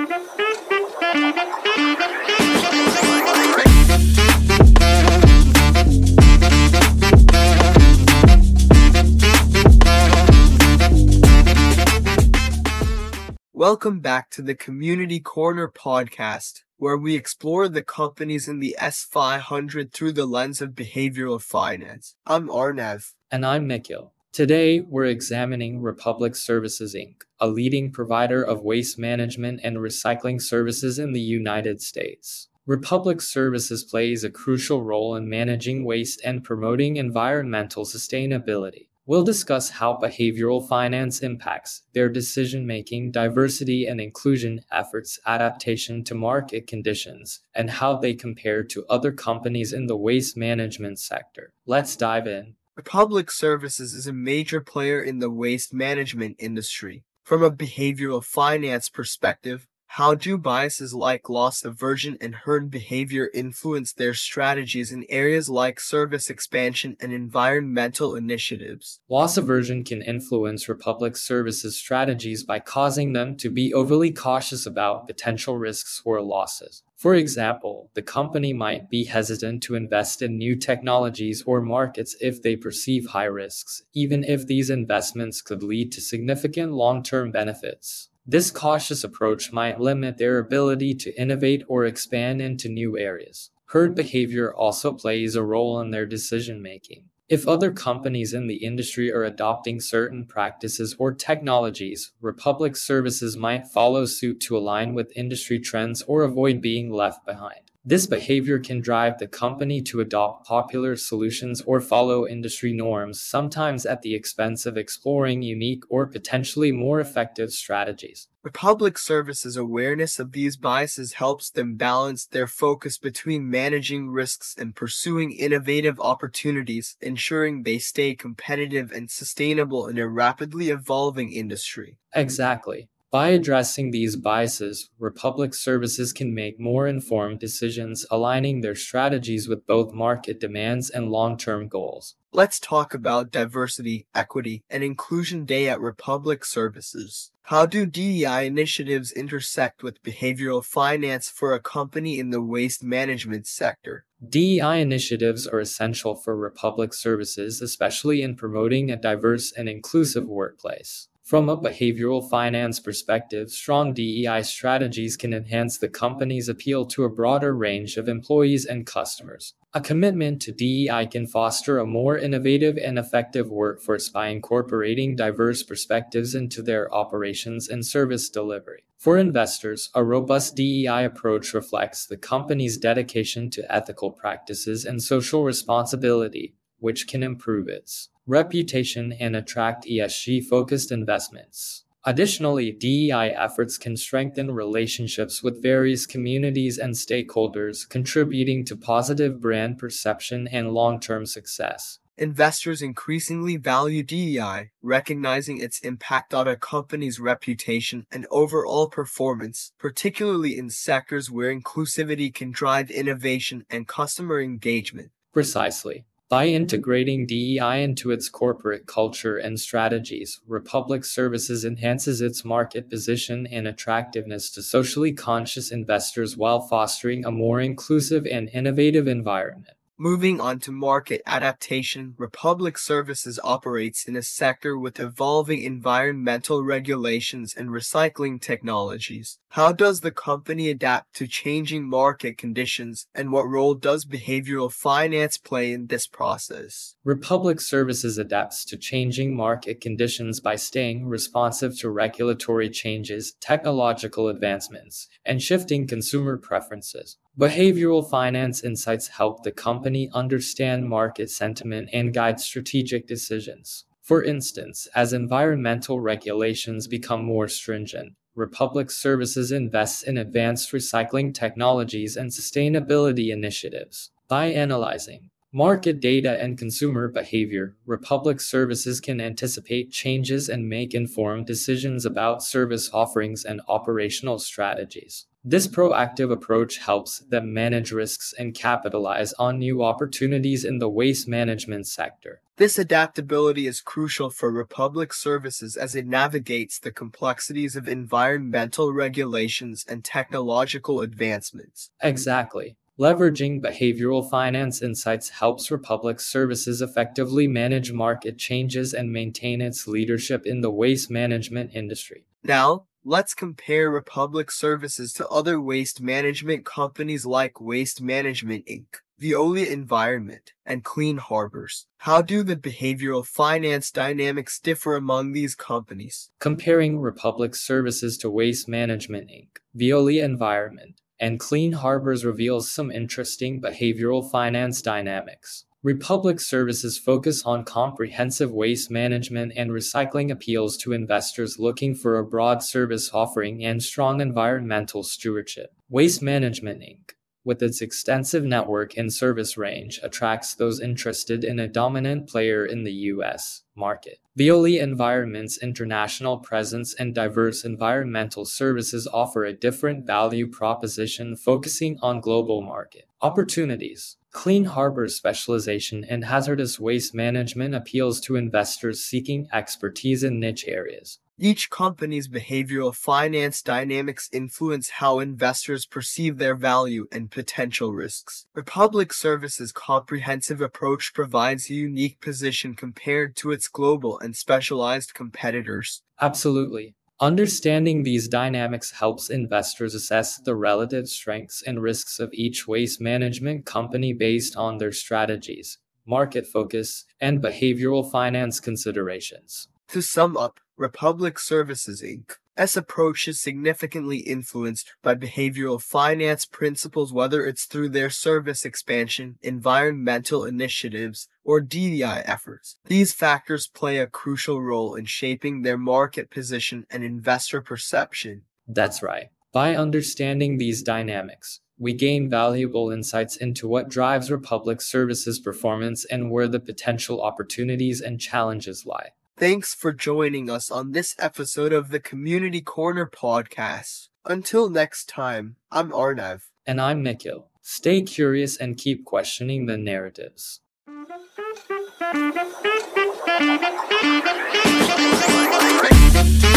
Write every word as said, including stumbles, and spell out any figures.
Welcome back to the Community Corner podcast, where we explore the companies in the S five hundred through the lens of behavioral finance. I'm Arnav. And I'm Nikhil. Today, we're examining Republic Services, Incorporated, a leading provider of waste management and recycling services in the United States. Republic Services plays a crucial role in managing waste and promoting environmental sustainability. We'll discuss how behavioral finance impacts their decision-making, diversity and inclusion efforts, adaptation to market conditions, and how they compare to other companies in the waste management sector. Let's dive in. Republic Services is a major player in the waste management industry. From a behavioral finance perspective, how do biases like loss aversion and herd behavior influence their strategies in areas like service expansion and environmental initiatives? Loss aversion can influence Republic Services strategies by causing them to be overly cautious about potential risks or losses. For example, the company might be hesitant to invest in new technologies or markets if they perceive high risks, even if these investments could lead to significant long-term benefits. This cautious approach might limit their ability to innovate or expand into new areas. Herd behavior also plays a role in their decision-making. If other companies in the industry are adopting certain practices or technologies, Republic Services might follow suit to align with industry trends or avoid being left behind. This behavior can drive the company to adopt popular solutions or follow industry norms, sometimes at the expense of exploring unique or potentially more effective strategies. Republic Services' awareness of these biases helps them balance their focus between managing risks and pursuing innovative opportunities, ensuring they stay competitive and sustainable in a rapidly evolving industry. Exactly. By addressing these biases, Republic Services can make more informed decisions, aligning their strategies with both market demands and long-term goals. Let's talk about diversity, equity, and inclusion day at Republic Services. How do D E I initiatives intersect with behavioral finance for a company in the waste management sector? D E I initiatives are essential for Republic Services, especially in promoting a diverse and inclusive workplace. From a behavioral finance perspective, strong D E I strategies can enhance the company's appeal to a broader range of employees and customers. A commitment to D E I can foster a more innovative and effective workforce by incorporating diverse perspectives into their operations and service delivery. For investors, a robust D E I approach reflects the company's dedication to ethical practices and social responsibility, which can improve its reputation and attract E S G-focused investments. Additionally, D E I efforts can strengthen relationships with various communities and stakeholders, contributing to positive brand perception and long-term success. Investors increasingly value D E I, recognizing its impact on a company's reputation and overall performance, particularly in sectors where inclusivity can drive innovation and customer engagement. Precisely. By integrating D E I into its corporate culture and strategies, Republic Services enhances its market position and attractiveness to socially conscious investors while fostering a more inclusive and innovative environment. Moving on to market adaptation, Republic Services operates in a sector with evolving environmental regulations and recycling technologies. How does the company adapt to changing market conditions, and what role does behavioral finance play in this process? Republic Services adapts to changing market conditions by staying responsive to regulatory changes, technological advancements, and shifting consumer preferences. Behavioral finance insights help the company understand market sentiment and guide strategic decisions. For instance, as environmental regulations become more stringent, Republic Services invests in advanced recycling technologies and sustainability initiatives. By analyzing Market data and consumer behavior. Republic Services can anticipate changes and make informed decisions about service offerings and operational strategies. This proactive approach helps them manage risks and capitalize on new opportunities in the waste management sector. This adaptability is crucial for Republic Services as it navigates the complexities of environmental regulations and technological advancements. Exactly. Leveraging behavioral finance insights helps Republic Services effectively manage market changes and maintain its leadership in the waste management industry. Now, let's compare Republic Services to other waste management companies like Waste Management Incorporated, Veolia Environment, and Clean Harbors. How do the behavioral finance dynamics differ among these companies? Comparing Republic Services to Waste Management Incorporated, Veolia Environment, and Clean Harbors reveals some interesting behavioral finance dynamics. Republic Services focus on comprehensive waste management and recycling appeals to investors looking for a broad service offering and strong environmental stewardship. Waste Management Incorporated, with its extensive network and service range, attracts those interested in a dominant player in the U S market. Veolia Environment's international presence and diverse environmental services offer a different value proposition focusing on global market opportunities. Clean Harbors' specialization in hazardous waste management appeals to investors seeking expertise in niche areas. Each company's behavioral finance dynamics influence how investors perceive their value and potential risks. Republic Services' comprehensive approach provides a unique position compared to its global and specialized competitors. Absolutely. Understanding these dynamics helps investors assess the relative strengths and risks of each waste management company based on their strategies, market focus, and behavioral finance considerations. To sum up, Republic Services Incorporated's approach is significantly influenced by behavioral finance principles, whether it's through their service expansion, environmental initiatives, or D E I efforts. These factors play a crucial role in shaping their market position and investor perception. That's right. By understanding these dynamics, we gain valuable insights into what drives Republic Services' performance and where the potential opportunities and challenges lie. Thanks for joining us on this episode of the Community Corner podcast. Until next time, I'm Arnav. And I'm Nikhil. Stay curious and keep questioning the narratives. Right.